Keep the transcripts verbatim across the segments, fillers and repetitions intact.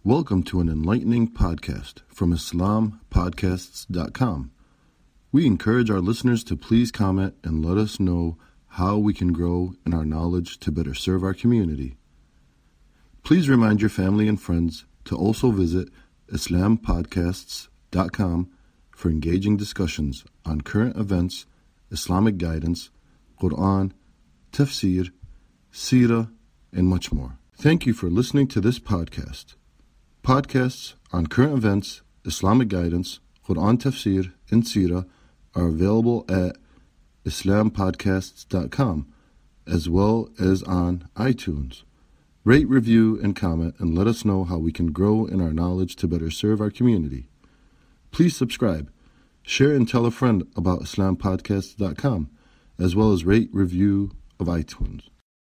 Welcome to an enlightening podcast from Islam Podcasts dot com. We encourage our listeners to please comment and let us know how we can grow in our knowledge to better serve our community. Please remind your family and friends to also visit Islam Podcasts dot com for engaging discussions on current events, Islamic guidance, Quran, tafsir, seerah, and much more. Thank you for listening to this podcast. Podcasts on current events, Islamic guidance, Quran tafsir, and seerah are available at Islam Podcasts dot com as well as on iTunes. Rate, review, and comment and let us know how we can grow in our knowledge to better serve our community. Please subscribe, share, and tell a friend about Islam Podcasts dot com as well as rate, review of iTunes.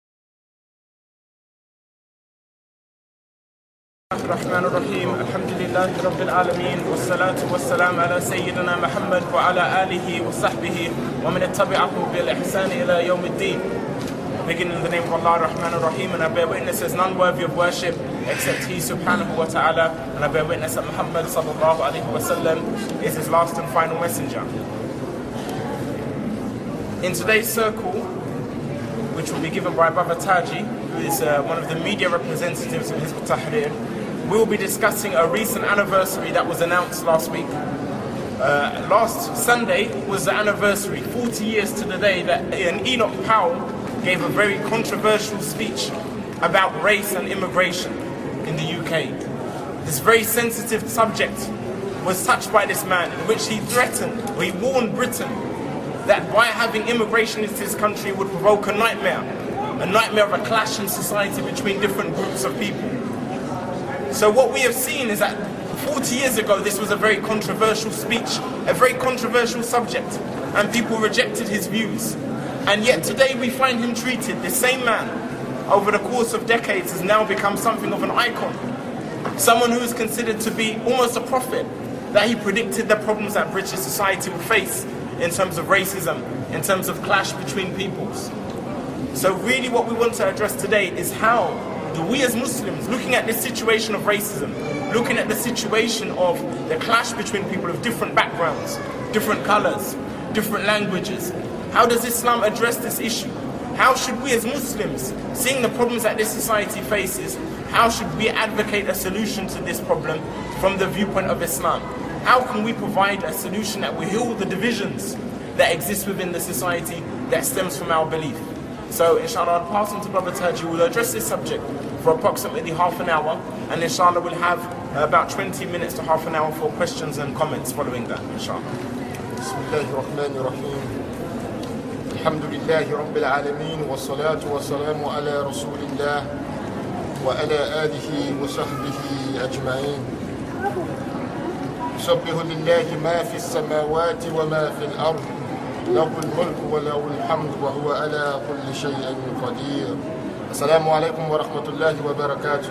الرحمن الرحيم الحمد لله رب العالمين والصلاة والسلام على سيدنا محمد وعلى آله وصحبه ومن اتبعه بالإحسان إلى يوم الدين. Beginning in the name of Allah Rahman Ar-Rahim, and I bear witness as none worthy of worship except He subhanahu wa ta'ala, and I bear witness that Muhammad sallallahu alayhi wa sallam is His last and final messenger. In today's circle, which will be given by Brother Taji, who is uh, one of the media representatives of Hizb ut-Tahrir, we will be discussing a recent anniversary that was announced last week. Uh, last Sunday was the anniversary, forty years to the day, that an Enoch Powell gave a very controversial speech about race and immigration in the U K. This very sensitive subject was touched by this man, in which he threatened, or he warned Britain, that by having immigration into this country would provoke a nightmare, a nightmare of a clash in society between different groups of people. So what we have seen is that forty years ago this was a very controversial speech, a very controversial subject, and people rejected his views. And yet today we find him treated, the same man, over the course of decades has now become something of an icon. Someone who is considered to be almost a prophet, that he predicted the problems that British society will face in terms of racism, in terms of clash between peoples. So really what we want to address today is how do we as Muslims, looking at this situation of racism, looking at the situation of the clash between people of different backgrounds, different colors, different languages, how does Islam address this issue? How should we as Muslims, seeing the problems that this society faces, how should we advocate a solution to this problem from the viewpoint of Islam? How can we provide a solution that will heal the divisions that exist within the society that stems from our belief? So inshallah, I'll pass on to Brother Taji, who will address this subject for approximately half an hour, and inshallah we'll have about twenty minutes to half an hour for questions and comments following that, inshallah. Bismillahirrahmanirrahim. Alhamdulillahi Rabbil Alameen, wa salatu wa salamu ala Rasulillah wa ala alihi wa sahbihi ajma'in. يسبح لله ما في السماوات وما في الأرض له الملك وله الحمد وهو على كل شيء قدير. السلام عليكم ورحمة الله وبركاته.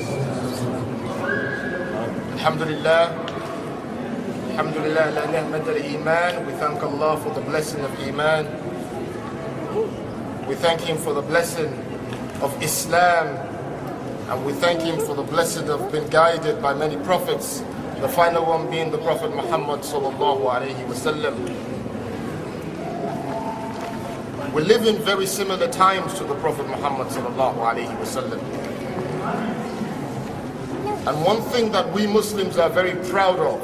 الحمد لله الحمد لله على نعمة الإيمان. We thank Allah for the blessing of Iman. We thank Him for the blessing of Islam, and we thank Him for the blessing of being guided by many prophets, the final one being the Prophet Muhammad sallallahu alayhi wa sallam. We live in very similar times to the Prophet Muhammad sallallahu alayhi wa sallam. And one thing that we Muslims are very proud of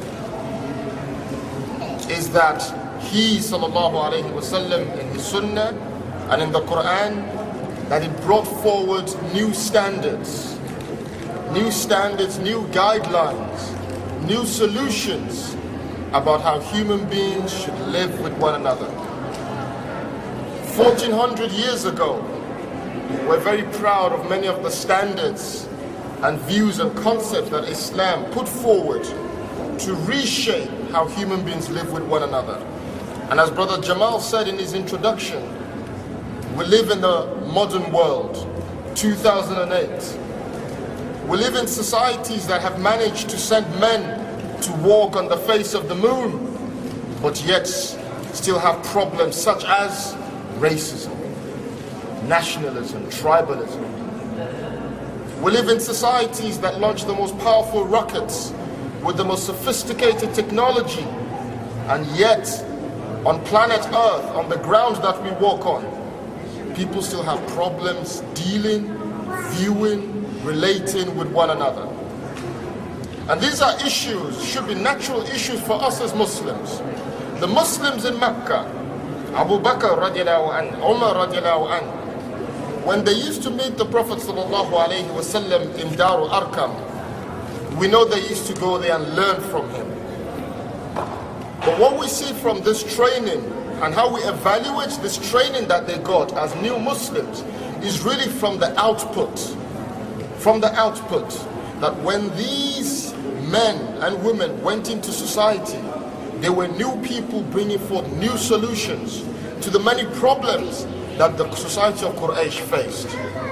is that he sallallahu alayhi wa sallam in his sunnah and in the Quran, that he brought forward new standards, new standards, new guidelines, new solutions about how human beings should live with one another. fourteen hundred years ago, we're very proud of many of the standards and views and concepts that Islam put forward to reshape how human beings live with one another. And as Brother Jamal said in his introduction, we live in the modern world, two thousand eight. We live in societies that have managed to send men to walk on the face of the moon, but yet still have problems such as racism, nationalism, tribalism. We live in societies that launch the most powerful rockets with the most sophisticated technology, and yet on planet Earth, on the ground that we walk on, people still have problems dealing, viewing, relating with one another. And these are issues, should be natural issues for us as Muslims. The Muslims in Mecca, Abu Bakr radiallahu anhu, Umar radiallahu anhu, when they used to meet the Prophet sallallahu alaihi wasallam in Darul Arqam, we know they used to go there and learn from him. But what we see from this training and how we evaluate this training that they got as new Muslims is really from the output. From the output that when these men and women went into society, they were new people bringing forth new solutions to the many problems that the society of Quraysh faced.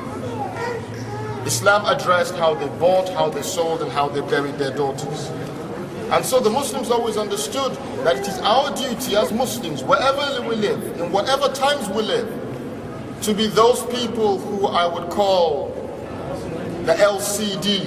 Islam addressed how they bought, how they sold, and how they buried their daughters. And so the Muslims always understood that it is our duty as Muslims, wherever we live, in whatever times we live, to be those people who I would call the L C D.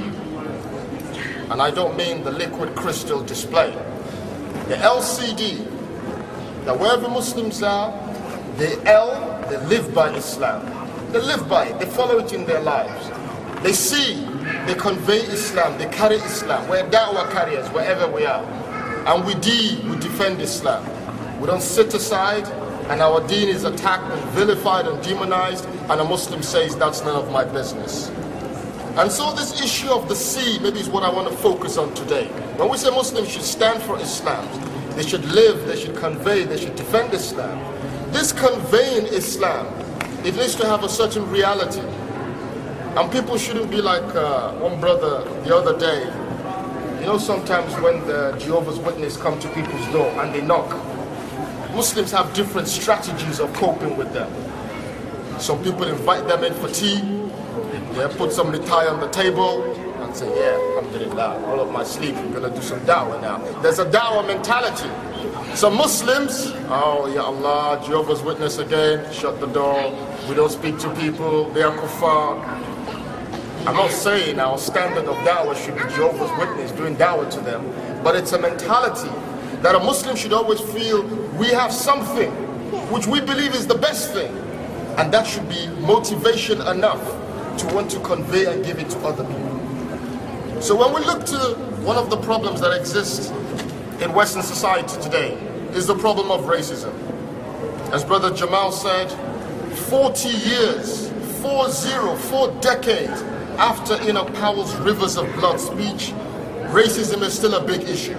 And I don't mean the liquid crystal display. The L C D, that wherever Muslims are, the L, they live by Islam. They live by it, they follow it in their lives. They see, they convey Islam, they carry Islam. We're da'wah carriers wherever we are. And we D, we defend Islam. We don't sit aside and our deen is attacked and vilified and demonized and a Muslim says that's none of my business. And so this issue of the C maybe is what I want to focus on today. When we say Muslims should stand for Islam, they should live, they should convey, they should defend Islam. This conveying Islam, it needs to have a certain reality. And people shouldn't be like uh, one brother the other day. You know, sometimes when the Jehovah's Witnesses come to people's door and they knock, Muslims have different strategies of coping with them. Some people invite them in for tea, they put some tie on the table and say, yeah, alhamdulillah, all of my sleep, I'm gonna do some da'wah now. There's a da'wah mentality. Some Muslims, oh ya Allah, Jehovah's Witness again, shut the door, we don't speak to people, they are kuffar. I'm not saying our standard of da'wah should be Jehovah's Witness doing da'wah to them, but it's a mentality that a Muslim should always feel we have something which we believe is the best thing, and that should be motivation enough to want to convey and give it to other people. So when we look to one of the problems that exist in Western society today is the problem of racism. As Brother Jamal said, forty years, four zero, four decades after Enoch Powell's Rivers of Blood speech, racism is still a big issue.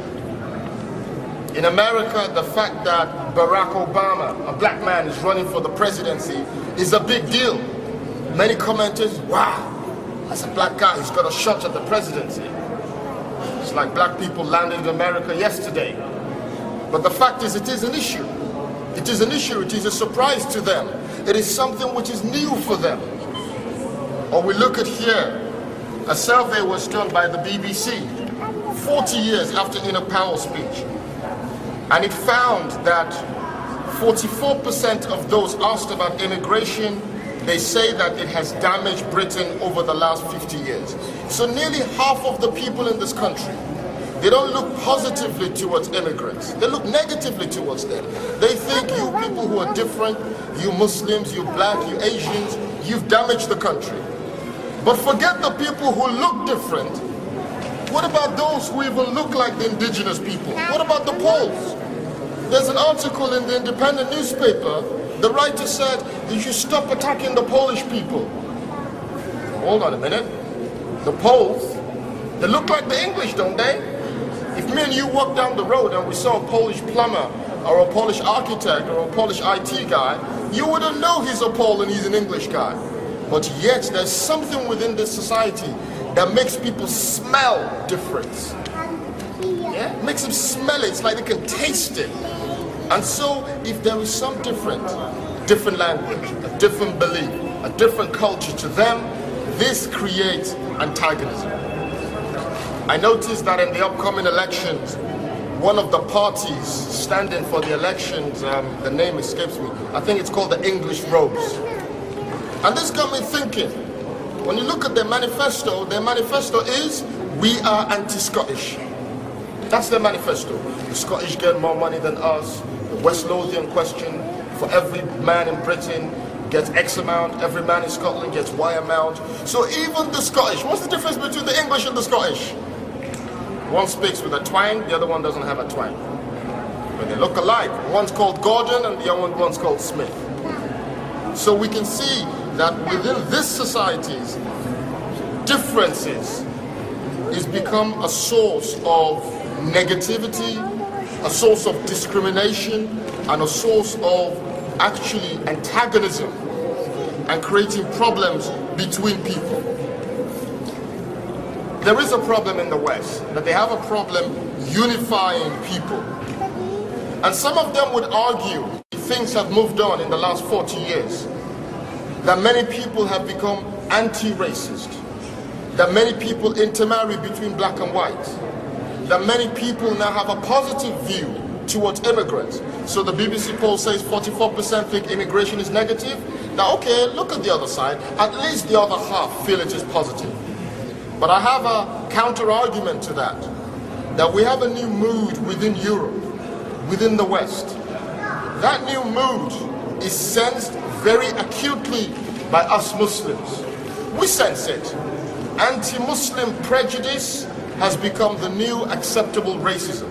In America, the fact that Barack Obama, a black man, is running for the presidency is a big deal. Many commenters, wow, that's a black guy who's got a shot at the presidency. It's like black people landed in America yesterday. But the fact is, it is an issue. It is an issue, it is a surprise to them. It is something which is new for them. Or we look at here, a survey was done by the B B C forty years after Enoch Powell's speech. And it found that forty-four percent of those asked about immigration, they say that it has damaged Britain over the last fifty years. So nearly half of the people in this country, they don't look positively towards immigrants. They look negatively towards them. They think you people who are different, you Muslims, you black, you Asians, you've damaged the country. But forget the people who look different. What about those who even look like the indigenous people? What about the Poles? There's an article in the Independent newspaper. The writer said you should stop attacking the Polish people. Hold on a minute. The Poles, they look like the English, don't they? If me and you walk down the road and we saw a Polish plumber or a Polish architect or a Polish I T guy, you wouldn't know he's a Pole and he's an English guy. But yet there's something within this society that makes people smell difference. Yeah? It makes them smell it. It's like they can taste it. And so if there is some different, different language, a different belief, a different culture to them, this creates antagonism. I noticed that in the upcoming elections, one of the parties standing for the elections, um, the name escapes me, I think it's called the English Rose. And this got me thinking, When you look at their manifesto, their manifesto is, we are anti-Scottish. That's their manifesto. The Scottish get more money than us. The West Lothian question, for every man in Britain gets X amount, every man in Scotland gets Y amount. So even the Scottish, what's the difference between the English and the Scottish? One speaks with a twang, the other one doesn't have a twang. But they look alike. One's called Gordon and the other one's called Smith. So we can see that within this society's differences is become a source of negativity, a source of discrimination, and a source of actually antagonism and creating problems between people. There is a problem in the West, that they have a problem unifying people. And some of them would argue things have moved on in the last forty years, that many people have become anti-racist, that many people intermarry between black and white, that many people now have a positive view towards immigrants. So the B B C poll says forty-four percent think immigration is negative. Now, okay, look at the other side. At least the other half feel it is positive. But I have a counter-argument to that, that we have a new mood within Europe, within the West. That new mood is sensed very acutely by us Muslims. We sense it. Anti-Muslim prejudice has become the new acceptable racism.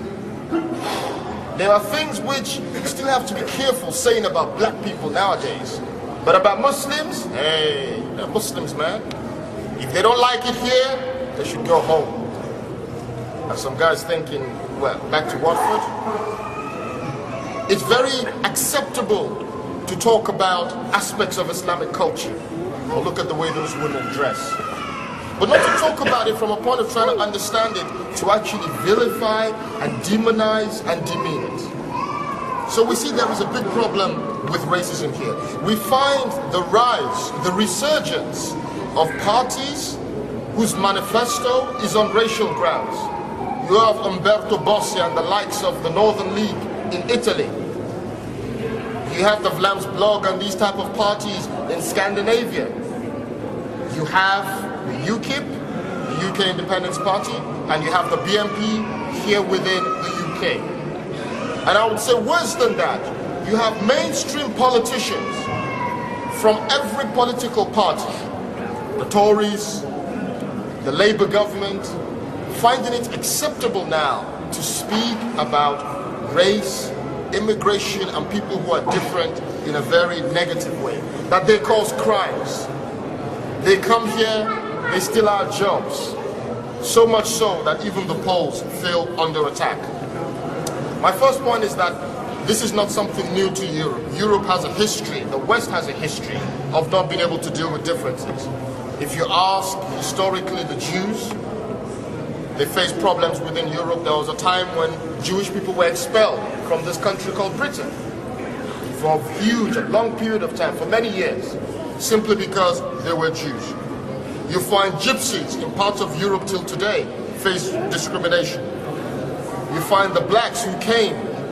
There are things which you still have to be careful saying about black people nowadays. But about Muslims, hey, they're Muslims, man. If they don't like it here, they should go home. And some guys thinking, well, back to Watford. It's very acceptable to talk about aspects of Islamic culture. Or look at the way those women dress. But not to talk about it from a point of trying to understand it, to actually vilify and demonize and demean it. So we see there is a big problem with racism here. We find the rise, the resurgence of parties whose manifesto is on racial grounds. You have Umberto Bossi and the likes of the Northern League in Italy. You have the Vlaams Blog and these type of parties in Scandinavia. You have the UKIP, the U K Independence Party, and you have the B N P here within the U K. And I would say worse than that, you have mainstream politicians from every political party, the Tories, the Labour government, finding it acceptable now to speak about race, immigration, and people who are different in a very negative way. That they cause crimes. They come here, they steal our jobs. So much so that even the polls feel under attack. My first point is that this is not something new to Europe. Europe has a history, the West has a history of not being able to deal with differences. If you ask historically the Jews, they faced problems within Europe. There was a time when Jewish people were expelled from this country called Britain for a huge, a long period of time, for many years, simply because they were Jews. You find gypsies in parts of Europe till today face discrimination. You find the blacks who came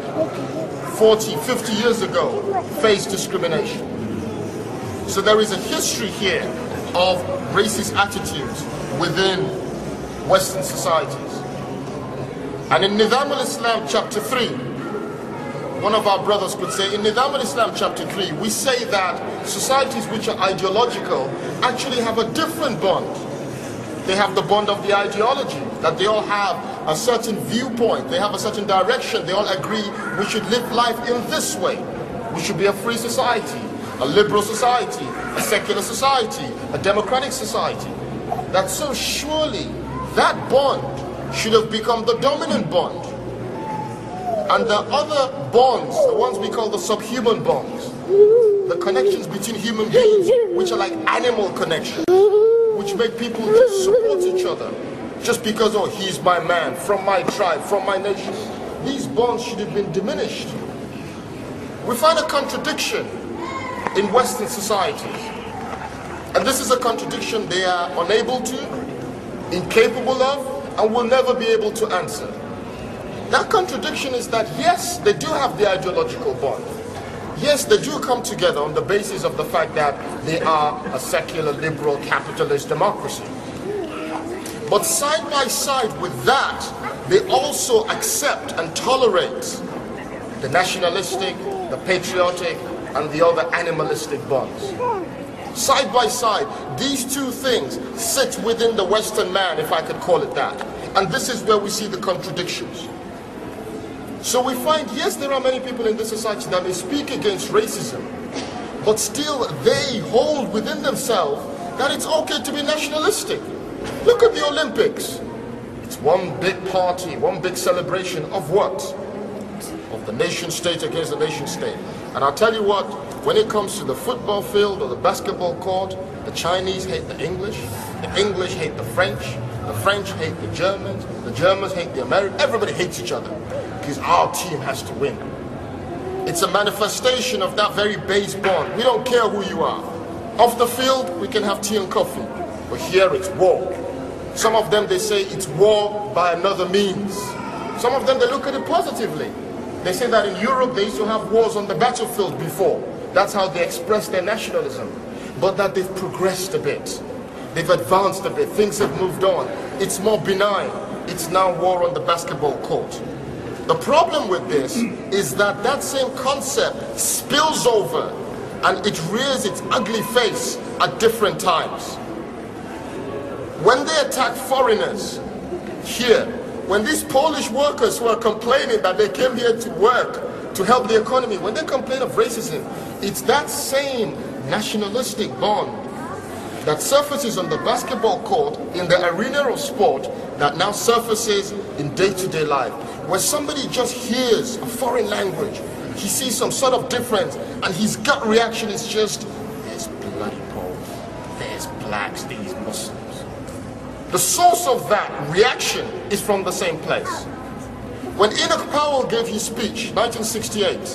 forty, fifty years ago face discrimination. So there is a history here of racist attitudes within Western societies. And in Nizam al-Islam chapter three, one of our brothers could say, in Nizam al-Islam chapter three, we say that societies which are ideological actually have a different bond. They have the bond of the ideology, that they all have a certain viewpoint, they have a certain direction, they all agree we should live life in this way. We should be a free society, a liberal society, a secular society, a democratic society. That so surely that bond should have become the dominant bond. And the other bonds, the ones we call the subhuman bonds, the connections between human beings, which are like animal connections, which make people just support each other, just because, oh, he's my man, from my tribe, from my nation. These bonds should have been diminished. We find a contradiction in Western societies. And this is a contradiction they are unable to, incapable of, and will never be able to answer. That contradiction is that, yes, they do have the ideological bond. Yes, they do come together on the basis of the fact that they are a secular, liberal, capitalist democracy. But side by side with that, they also accept and tolerate the nationalistic, the patriotic, and the other animalistic bonds. Side by side, these two things sit within the Western man, if I could call it that. And this is where we see the contradictions. So we find, yes, there are many people in this society that may speak against racism, but still they hold within themselves that it's okay to be nationalistic. Look at the Olympics. It's one big party, one big celebration of what? Of the nation state against the nation state. And I'll tell you what, when it comes to the football field or the basketball court, the Chinese hate the English, the English hate the French, the French hate the Germans, the Germans hate the Americans. Everybody hates each other because our team has to win. It's a manifestation of that very base bond. We don't care who you are. Off the field, we can have tea and coffee, but here it's war. Some of them, they say it's war by another means. Some of them, they look at it positively. They say that in Europe, they used to have wars on the battlefield before. That's how they express their nationalism. But that they've progressed a bit. They've advanced a bit. Things have moved on. It's more benign. It's now war on the basketball court. The problem with this is that that same concept spills over and it rears its ugly face at different times. When they attack foreigners here, when these Polish workers who are complaining that they came here to work, to help the economy, when they complain of racism, it's that same nationalistic bond that surfaces on the basketball court, in the arena of sport, that now surfaces in day-to-day life. Where somebody just hears a foreign language, he sees some sort of difference, and his gut reaction is just, there's bloody Poles, there's blacks, these Muslims. The source of that reaction is from the same place. When Enoch Powell gave his speech, nineteen sixty-eight,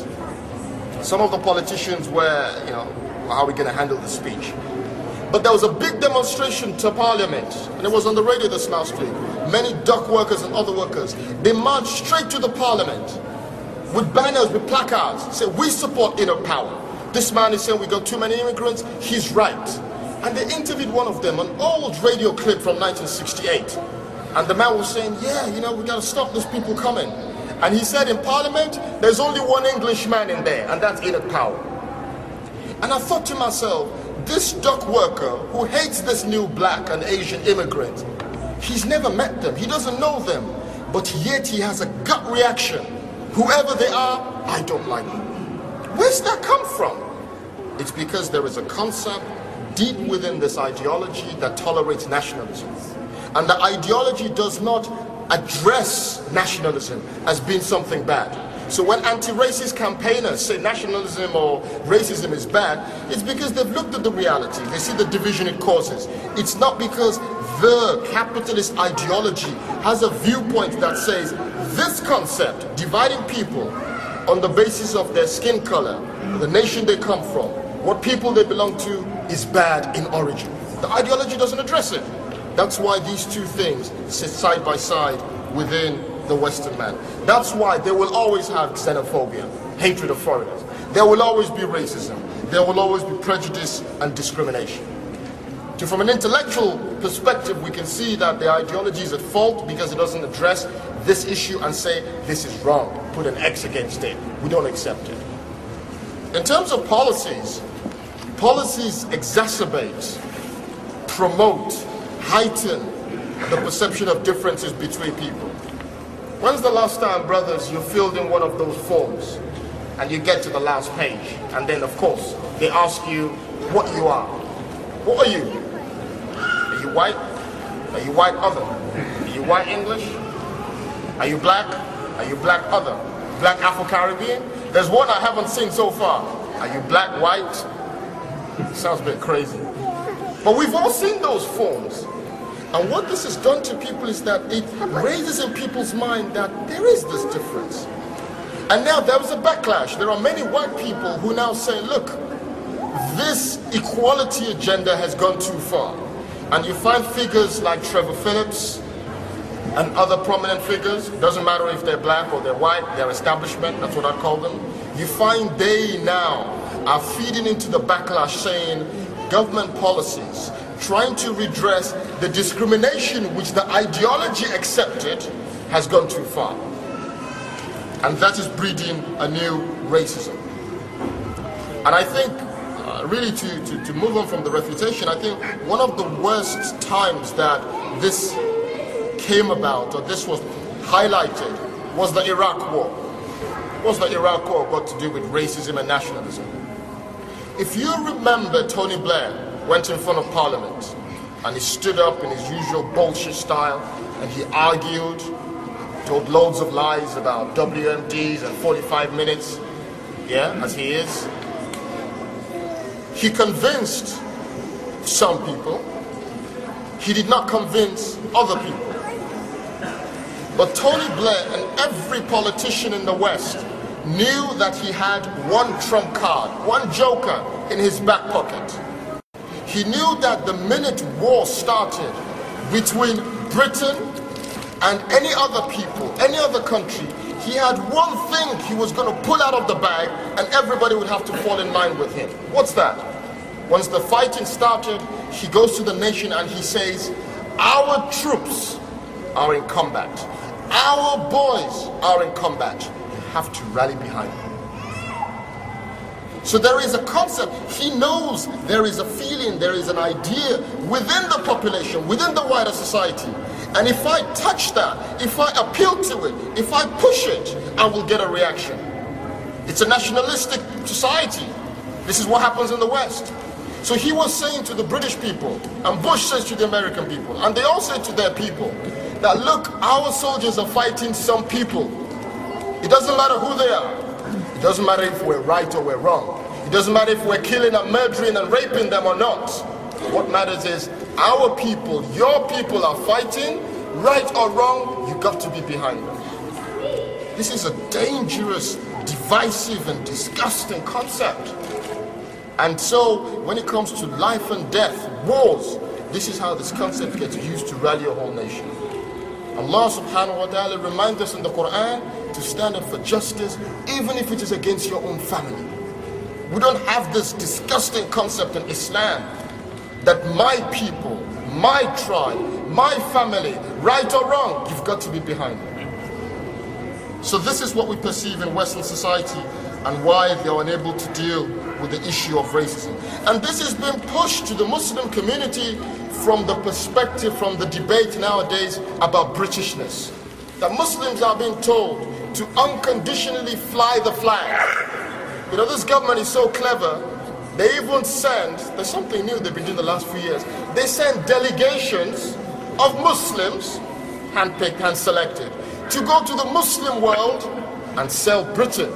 some of the politicians were, you know, how are we going to handle the speech? But there was a big demonstration to Parliament, and it was on the radio this last week. Many dock workers and other workers, they marched straight to the Parliament with banners, with placards, say, we support Enoch Powell. This man is saying we got too many immigrants, he's right. And they interviewed one of them, an old radio clip from nineteen sixty-eight. And the man was saying, yeah, you know, we got to stop these people coming. And he said in Parliament, there's only one Englishman in there, and that's Enoch Powell. And I thought to myself, this dock worker who hates this new black and Asian immigrant, he's never met them, he doesn't know them, but yet he has a gut reaction. Whoever they are, I don't like them. Where's that come from? It's because there is a concept deep within this ideology that tolerates nationalism. And the ideology does not address nationalism as being something bad. So when anti-racist campaigners say nationalism or racism is bad, it's because they've looked at the reality. They see the division it causes. It's not because the capitalist ideology has a viewpoint that says this concept, dividing people on the basis of their skin color, the nation they come from, what people they belong to, is bad in origin. The ideology doesn't address it. That's why these two things sit side by side within the Western man. That's why they will always have xenophobia, hatred of foreigners. There will always be racism. There will always be prejudice and discrimination. So from an intellectual perspective, we can see that the ideology is at fault because it doesn't address this issue and say, this is wrong, put an X against it. We don't accept it. In terms of policies, policies exacerbate, promote, heighten the perception of differences between people. When's the last time, brothers, you filled in one of those forms and you get to the last page, and then of course they ask you what you are? What are you? Are you white? Are you white other? Are you white English? Are you black? Are you black other? Black Afro-Caribbean? There's one I haven't seen so far. Are you black, white? Sounds a bit crazy. But we've all seen those forms. And what this has done to people is that it raises in people's mind that there is this difference. And now there was a backlash. There are many white people who now say, look, this equality agenda has gone too far. And you find figures like Trevor Phillips and other prominent figures, it doesn't matter if they're black or they're white, they're establishment, that's what I call them. you find they now are feeding into the backlash saying government policies trying to redress the discrimination which the ideology accepted has gone too far. And that is breeding a new racism. And I think, uh, really to, to, to move on from the refutation, I think one of the worst times that this came about, or this was highlighted, was the Iraq War. What's the Iraq War got to do with racism and nationalism? If you remember, Tony Blair went in front of Parliament and he stood up in his usual bullshit style and he argued, told loads of lies about W M Ds and forty-five minutes, yeah, as he is. He convinced some people, he did not convince other people. But Tony Blair and every politician in the West knew that he had one trump card, one joker in his back pocket. He knew that the minute war started between Britain and any other people, any other country, he had one thing he was going to pull out of the bag and everybody would have to fall in line with him. What's that? Once the fighting started, he goes to the nation and he says, our troops are in combat. Our boys are in combat. You have to rally behind them. So there is a concept. He knows there is a feeling, there is an idea within the population, within the wider society. And if I touch that, if I appeal to it, if I push it, I will get a reaction. It's a nationalistic society. This is what happens in the West. So he was saying to the British people, and Bush says to the American people, and they all say to their people, that look, our soldiers are fighting some people. It doesn't matter who they are. It doesn't matter if we're right or we're wrong. It doesn't matter if we're killing and murdering and raping them or not. What matters is our people, your people are fighting, right or wrong, you got to be behind them. This is a dangerous, divisive and disgusting concept. And so when it comes to life and death, wars, this is how this concept gets used to rally a whole nation. Allah subhanahu wa ta'ala reminds us in the Quran to stand up for justice even if it is against your own family. We don't have this disgusting concept in Islam that my people, my tribe, my family, right or wrong, you've got to be behind them. So this is what we perceive in Western society and why they are unable to deal with the issue of racism. And this has been pushed to the Muslim community from the perspective, from the debate nowadays about Britishness. That Muslims are being told to unconditionally fly the flag. You know, this government is so clever, they even send, there's something new they've been doing the last few years, they send delegations of Muslims, handpicked, hand-selected, to go to the Muslim world and sell Britain.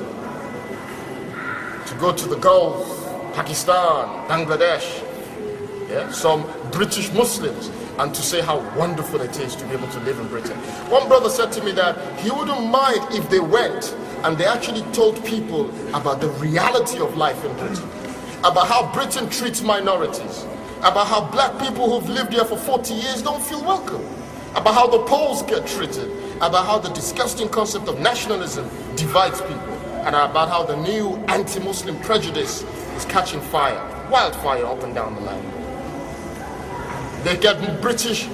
To go to the Gulf, Pakistan, Bangladesh, yeah, some British Muslims, and to say how wonderful it is to be able to live in Britain. One brother said to me that he wouldn't mind if they went and they actually told people about the reality of life in Britain, about how Britain treats minorities, about how black people who've lived here for forty years don't feel welcome, about how the Poles get treated, about how the disgusting concept of nationalism divides people, and about how the new anti-Muslim prejudice is catching fire, wildfire up and down the line. They get British,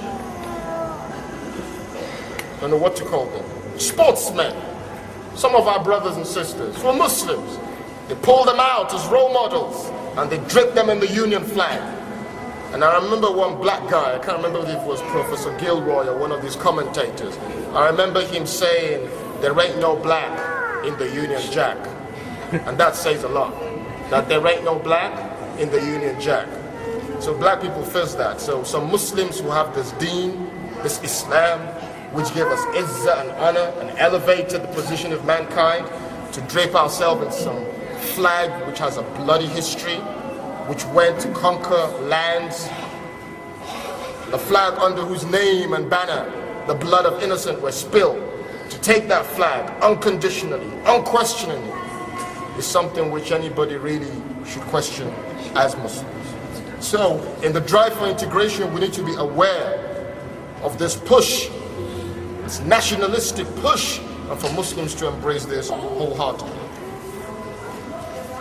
I don't know what to call them, sportsmen, some of our brothers and sisters who are Muslims. They pull them out as role models and they drape them in the Union flag. And I remember one black guy, I can't remember if it was Professor Gilroy or one of these commentators, I remember him saying, there ain't no black in the Union Jack. And that says a lot, that there ain't no black in the Union Jack. So black people face that. So some Muslims who have this deen, this Islam, which gave us izzah and honor and elevated the position of mankind, to drape ourselves in some flag which has a bloody history, which went to conquer lands, the flag under whose name and banner the blood of innocent were spilled. To take that flag unconditionally, unquestioningly, is something which anybody really should question as Muslims. So, in the drive for integration, we need to be aware of this push, this nationalistic push, and for Muslims to embrace this wholeheartedly.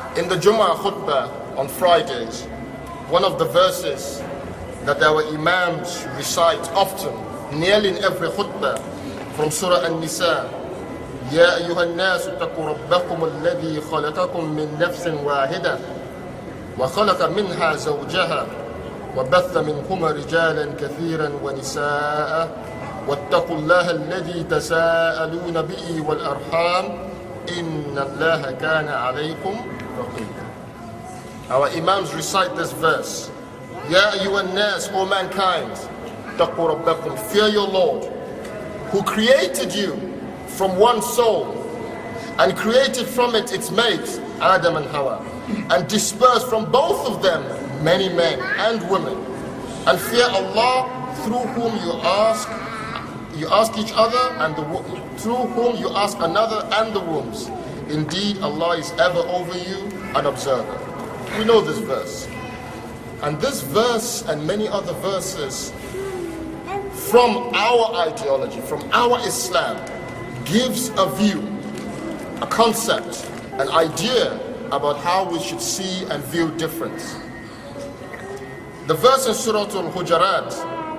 In the Jummah khutbah on Fridays, one of the verses that our Imams recite often, nearly in every khutbah, from Surah An-Nisa, يا أيها الناس اتقوا ربكم الذي خلقكم من نفس واحدة وخلق منها زوجها وبث منهما رجالا كثيرا ونساء واتقوا الله الذي تساءلون به والأرحام إن الله كان عليكم رقيبا. Our Imams recite this verse, يا أيها الناس, O mankind, اتقوا ربكم, fear your Lord, who created you from one soul and created from it its mates, Adam and Hawa, and dispersed from both of them many men and women, and fear Allah, through whom you ask you ask each other and the through whom you ask another and the wombs. Indeed, Allah is ever over you, an observer. We know this verse, and this verse and many other verses from our ideology, from our Islam, gives a view, a concept, an idea about how we should see and view difference. The verse in Surah Al-Hujarat,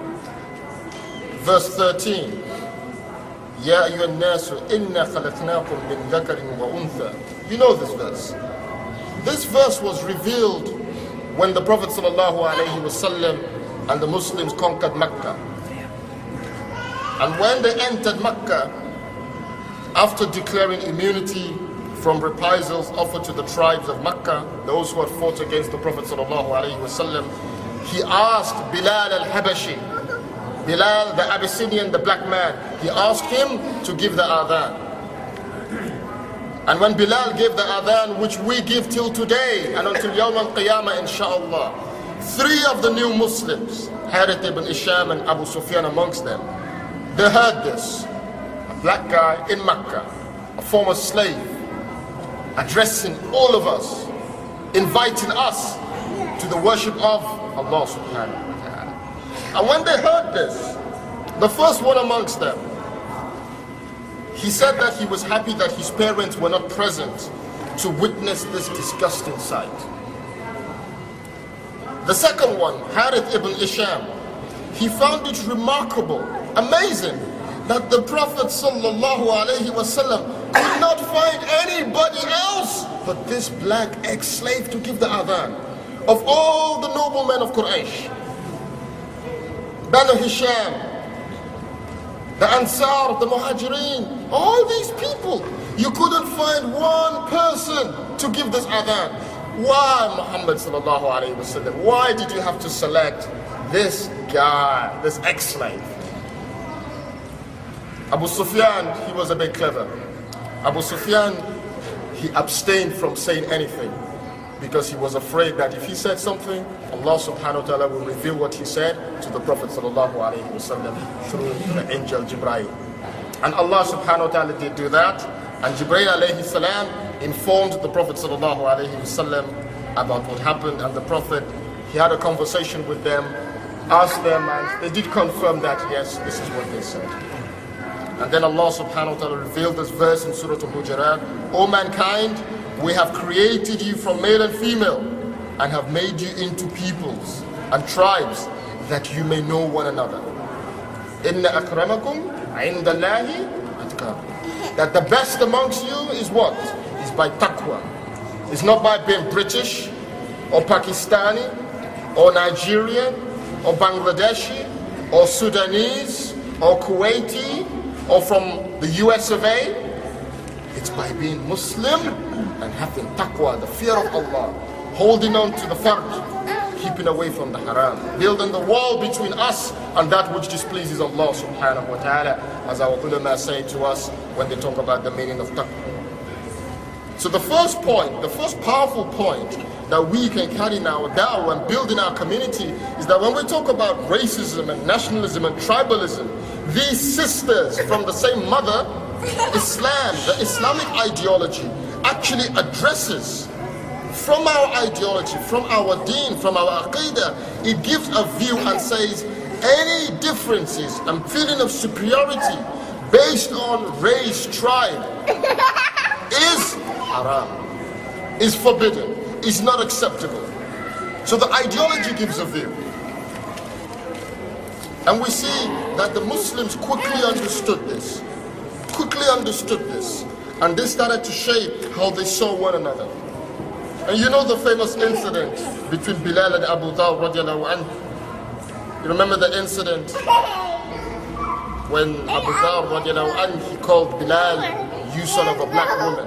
verse thirteen, يَا أَيُّهَا النَّاسُ إِنَّا خَلَقْنَاكُمْ مِنْ ذَكَرٍ وَأُنْثَى. You know this verse. This verse was revealed when the Prophet ﷺ and the Muslims conquered Mecca. And when they entered Mecca, after declaring immunity from reprisals offered to the tribes of Mecca, those who had fought against the Prophet ﷺ, he asked Bilal al-Habashi, Bilal the Abyssinian, the black man, he asked him to give the adhan. And when Bilal gave the adhan, which we give till today and until Yawm al-Qiyamah inshallah, three of the new Muslims, Harith ibn Isham and Abu Sufyan amongst them, they heard this. A black guy in Mecca, a former slave, addressing all of us, inviting us to the worship of Allah subhanahu wa ta'ala. And when they heard this, the first one amongst them, he said that he was happy that his parents were not present to witness this disgusting sight. The second one, Harith ibn Isham, he found it remarkable, amazing, that the Prophet sallallahu alaihi wasallam could not find anybody else but this black ex-slave to give the adhan. Of all the noblemen of Quraysh, Banu Hisham, the Ansar, the Muhajirin, all these people, you couldn't find one person to give this adhan. Why, Muhammad sallallahu alayhi wa sallam? Why did you have to select this guy, this ex-slave? Abu Sufyan, he was a bit clever. Abu Sufyan, he abstained from saying anything because he was afraid that if he said something, Allah subhanahu wa ta'ala will reveal what he said to the Prophet sallallahu alayhi wa sallam through the angel Jibreel. And Allah subhanahu wa ta'ala did do that, and Jibreel alayhi salam informed the Prophet sallallahu alayhi wa sallam about what happened, and the Prophet, he had a conversation with them, asked them, and they did confirm that yes, this is what they said. And then Allah subhanahu wa ta'ala revealed this verse in Surah Al-Hujarat, O mankind, we have created you from male and female and have made you into peoples and tribes that you may know one another. Inna akramakum indallahi atqakum. That the best amongst you is what? Is by taqwa. It's not by being British or Pakistani or Nigerian or Bangladeshi or Sudanese or Kuwaiti or from the U S of A. It's by being Muslim and having taqwa, the fear of Allah, holding on to the farj, keeping away from the haram, building the wall between us and that which displeases Allah subhanahu wa ta'ala, as our ulama say to us when they talk about the meaning of taqwa. So the first point, the first powerful point that we can carry in our da'wah and build in our community is that when we talk about racism and nationalism and tribalism, these sisters from the same mother, Islam, the Islamic ideology, actually addresses from our ideology, from our deen, from our aqidah, it gives a view and says any differences and feeling of superiority based on race, tribe is haram, is forbidden, is not acceptable. So the ideology gives a view. And we see that the Muslims quickly understood this, quickly understood this, and they started to shape how they saw one another. And you know the famous incident between Bilal and Abu Dharr radiallahu anhu. You remember the incident when Abu Dharr radiallahu anhu, he called Bilal, "You son of a black woman."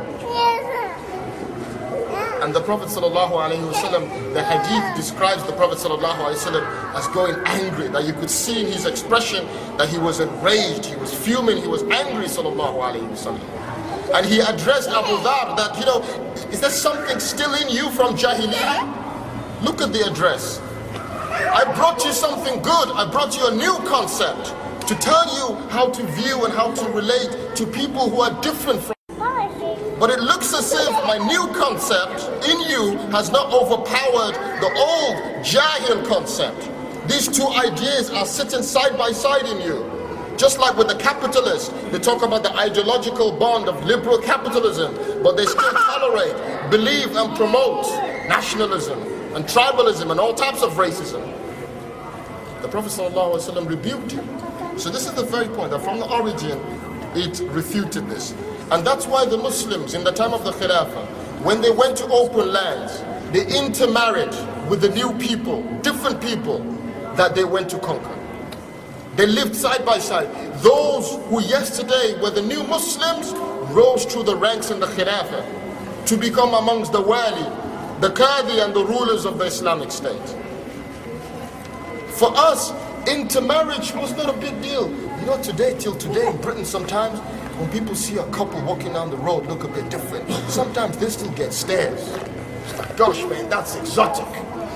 And the Prophet sallallahu alaihi wasallam, the hadith describes the Prophet sallallahu alaihi wasallam as going angry, that you could see in his expression that he was enraged, he was fuming, he was angry sallallahu alaihi wasallam. And he addressed Abu Dharr that, you know, is there something still in you from Jahiliyyah? Look at the address. I brought you something good. I brought you a new concept to tell you how to view and how to relate to people who are different from. But it looks as if my new concept in you has not overpowered the old Jahil concept. These two ideas are sitting side by side in you. Just like with the capitalists, they talk about the ideological bond of liberal capitalism, but they still tolerate, believe and promote nationalism and tribalism and all types of racism. The Prophet ﷺ rebuked him. So this is the very point, that from the origin, it refuted this. And that's why the Muslims in the time of the Khilafah, when they went to open lands, they intermarried with the new people, different people that they went to conquer. They lived side by side. Those who yesterday were the new Muslims rose through the ranks in the Khilafah to become amongst the wali, the qadi and the rulers of the Islamic State. For us, intermarriage was not a big deal. You know, today, till today in Britain sometimes, when people see a couple walking down the road look a bit different, sometimes they still get stares. It's like, gosh man, that's exotic.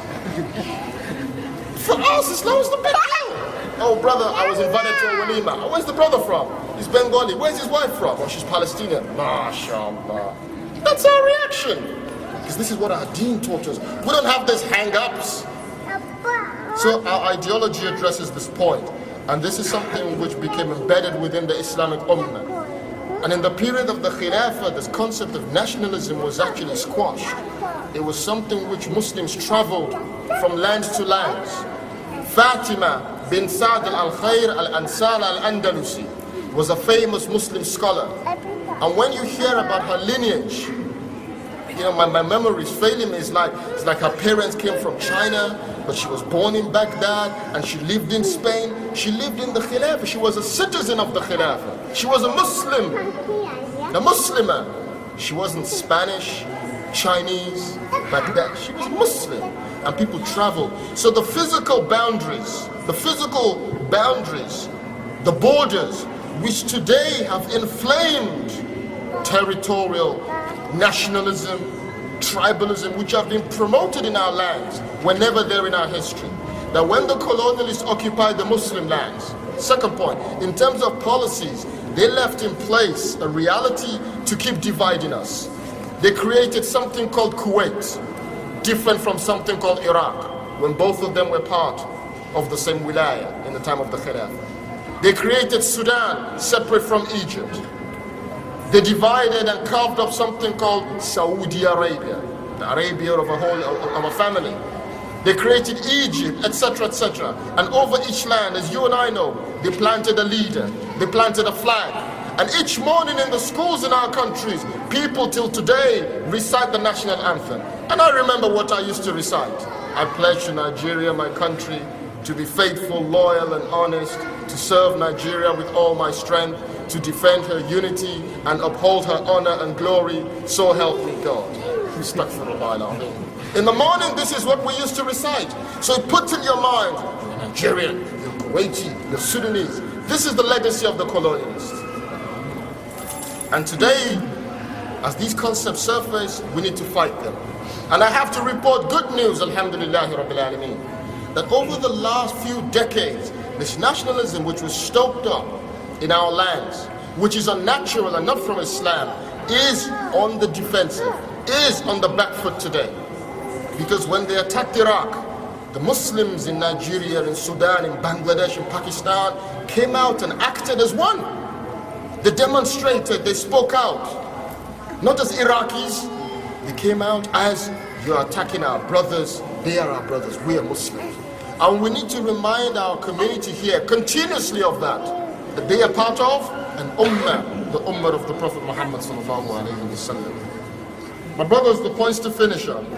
For us, Islam is the big deal. Oh brother, I was invited to a walima. Oh, where's the brother from? He's Bengali. Where's his wife from? Oh, she's Palestinian. MashaAllah. That's our reaction. Because this is what our deen taught us. We don't have these hang-ups. So our ideology addresses this point. And this is something which became embedded within the Islamic Ummah. And in the period of the Khilafah, this concept of nationalism was actually squashed. It was something which Muslims traveled from lands to lands. Fatima bin Sa'd al-Khair al-Ansar al-Andalusi was a famous Muslim scholar. And when you hear about her lineage, you know, my, my memory is failing me. It's like, it's like her parents came from China, but she was born in Baghdad and she lived in Spain. She lived in the Khilafah. She was a citizen of the Khilafah. She was a Muslim, a Muslimah. She wasn't Spanish, Chinese, Baghdad. She was Muslim. And people traveled. So the physical boundaries, the physical boundaries, the borders, which today have inflamed territorial nationalism, tribalism, which have been promoted in our lands, were never there in our history. That when the colonialists occupied the Muslim lands, second point, in terms of policies, they left in place a reality to keep dividing us. They created something called Kuwait, different from something called Iraq, when both of them were part of the same wilaya in the time of the Khilafah. They created Sudan, separate from Egypt. They divided and carved up something called Saudi Arabia, the Arabia of a whole, of a family. They created Egypt, et cetera, et cetera. And over each land, as you and I know, they planted a leader, they planted a flag. And each morning in the schools in our countries, people till today recite the national anthem. And I remember what I used to recite. I pledge to Nigeria, my country, to be faithful, loyal, and honest, to serve Nigeria with all my strength, to defend her unity and uphold her honor and glory, so help me God. In the morning, this is what we used to recite. So it puts in your mind, you're Nigerian, you're Kuwaiti, you're Sudanese. This is the legacy of the colonialists. And today, as these concepts surface, we need to fight them. And I have to report good news, alhamdulillahi rabbil alameen, that over the last few decades, this nationalism which was stoked up in our lands, which is unnatural and not from Islam, is on the defensive, is on the back foot today. Because when they attacked Iraq, the Muslims in Nigeria, in Sudan, in Bangladesh, in Pakistan came out and acted as one. They demonstrated, they spoke out. Not as Iraqis, We came out as you're attacking our brothers, they are our brothers, we are Muslims. And we need to remind our community here continuously of that, that they are part of an ummah, the ummah of the Prophet Muhammad sallallahu alayhi wa sallam. My brothers, the points to finish on.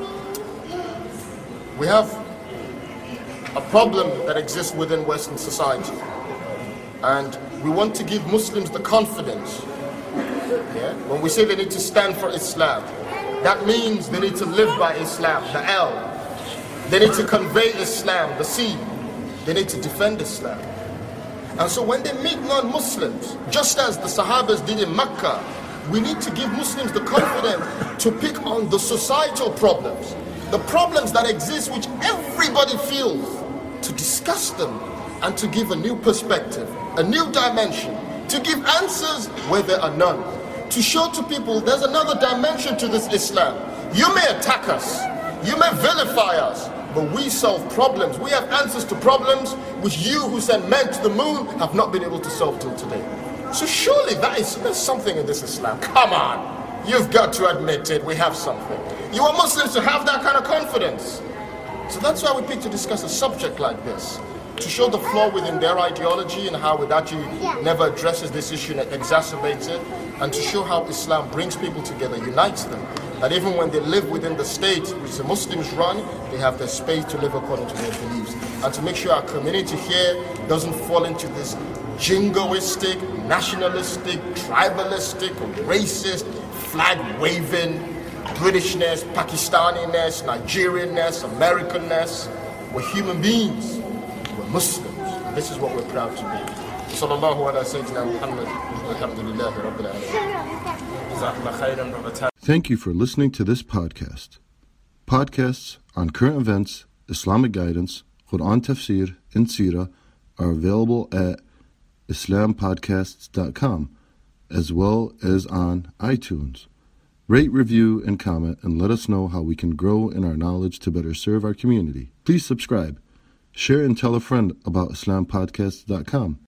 We have a problem that exists within Western society. And we want to give Muslims the confidence. Yeah? When we say they need to stand for Islam, that means they need to live by Islam, the L. They need to convey Islam, the C. They need to defend Islam. And so when they meet non-Muslims, just as the Sahabas did in Mecca, we need to give Muslims the confidence to pick on the societal problems, the problems that exist which everybody feels, to discuss them and to give a new perspective, a new dimension, to give answers where there are none, to show to people there's another dimension to this Islam. You may attack us, you may vilify us, but we solve problems. We have answers to problems which you who sent men to the moon have not been able to solve till today. So surely that is, there's something in this Islam. Come on, you've got to admit it, we have something. You want Muslims to have that kind of confidence. So that's why we pick to discuss a subject like this, to show the flaw within their ideology and how it actually never addresses this issue and exacerbates it, and to show how Islam brings people together, unites them. That even when they live within the state which the Muslims run, they have their space to live according to their beliefs. And to make sure our community here doesn't fall into this jingoistic, nationalistic, tribalistic, racist, flag-waving, Britishness, Pakistaniness, Nigerianness, Americanness. We're human beings. We're Muslims. And this is what we're proud to be. Sallallahu ala Sayyidina Muhammad. Alhamdulillahi Rabbil Alameen. Thank you for listening to this podcast. Podcasts on current events, Islamic guidance, Quran tafsir, and seerah are available at islam podcasts dot com as well as on iTunes. Rate, review, and comment, and let us know how we can grow in our knowledge to better serve our community. Please subscribe, share, and tell a friend about islam podcasts dot com.